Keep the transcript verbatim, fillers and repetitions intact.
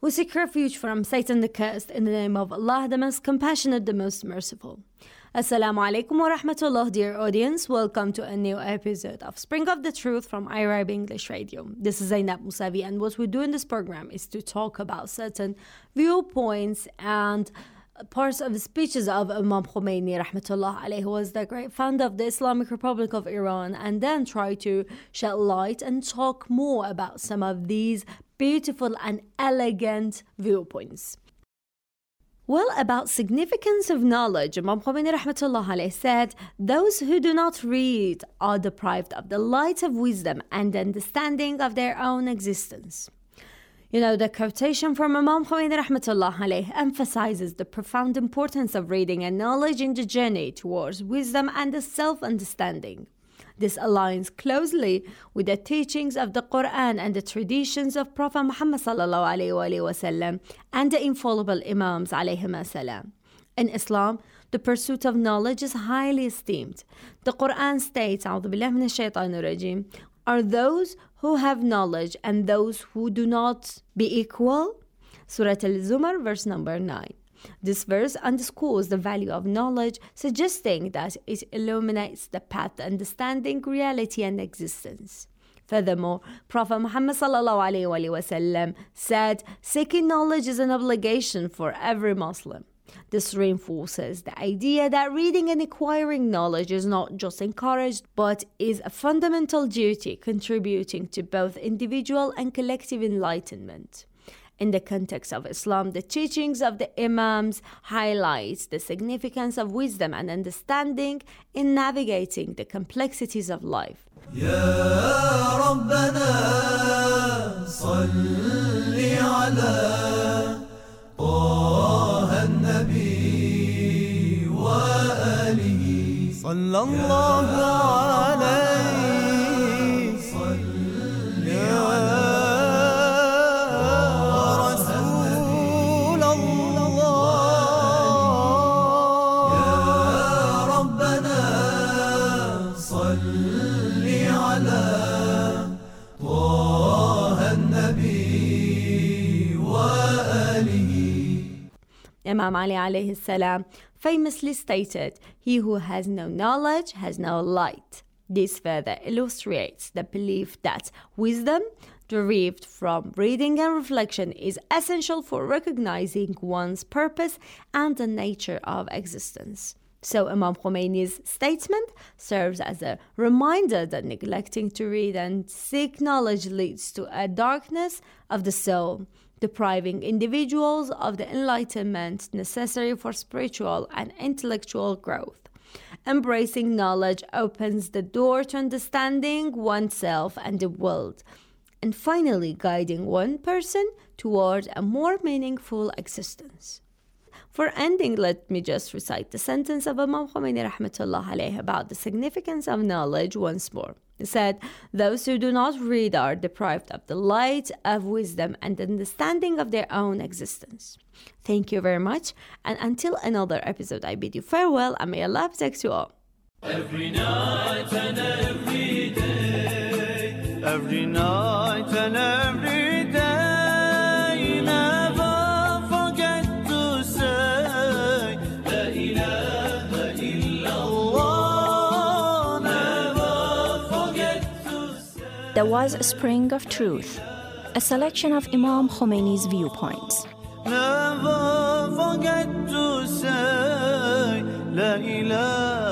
We seek refuge from Satan the cursed in the name of Allah, the most compassionate, the most merciful. Assalamu alaikum wa rahmatullah, dear audience. Welcome to a new episode of Spring of the Truth from Arab English Radio. This is Zainab Musavi, and what we do in this program is to talk about certain viewpoints and parts of the speeches of Imam Khomeini rahmatullah alayhi, who was the great founder of the Islamic Republic of Iran, and then try to shed light and talk more about some of these beautiful and elegant viewpoints. Well, about significance of knowledge, Imam Khomeini rahmatullah alayhi said, those who do not read are deprived of the light of wisdom and understanding of their own existence. You know, the quotation from Imam Khomeini rahmatullah alayhi emphasizes the profound importance of reading and knowledge in the journey towards wisdom and the self-understanding. This aligns closely with the teachings of the Quran and the traditions of Prophet Muhammad sallallahu alayhi wa sallam and the infallible Imams alayhim salam. In Islam, the pursuit of knowledge is highly esteemed. The Quran states, أعوذ بالله من الشيطان الرجيم, are those who have knowledge and those who do not be equal? Surah Al-Zumar, verse number nine. This verse underscores the value of knowledge, suggesting that it illuminates the path to understanding reality and existence. Furthermore, Prophet Muhammad sallallahu alaihi wasallam said, seeking knowledge is an obligation for every Muslim. This reinforces the idea that reading and acquiring knowledge is not just encouraged, but is a fundamental duty contributing to both individual and collective enlightenment. In the context of Islam, the teachings of the Imams highlight the significance of wisdom and understanding in navigating the complexities of life. Ya Rabbana salli ala طه النبي وآله صلى الله عليه صل على رسول الله يا ربنا صل على طه النبي وآله. Imam Ali alayhi salam famously stated, he who has no knowledge has no light. This further illustrates the belief that wisdom derived from reading and reflection is essential for recognizing one's purpose and the nature of existence. So Imam Khomeini's statement serves as a reminder that neglecting to read and seek knowledge leads to a darkness of the soul, depriving individuals of the enlightenment necessary for spiritual and intellectual growth. Embracing knowledge opens the door to understanding oneself and the world, and finally guiding one person toward a more meaningful existence. For ending, let me just recite the sentence of Imam Khomeini rahmatullah alayhi about the significance of knowledge once more. He said, those who do not read are deprived of the light of wisdom and understanding of their own existence. Thank you very much, and until another episode, I bid you farewell, and may Allah protect you all. Every night and every day, every night and every day, never forget to say, La ilaha illallah, never forget to say. There was a Spring of Truth, a selection of Imam Khomeini's viewpoints. Never forget to say, La ilaha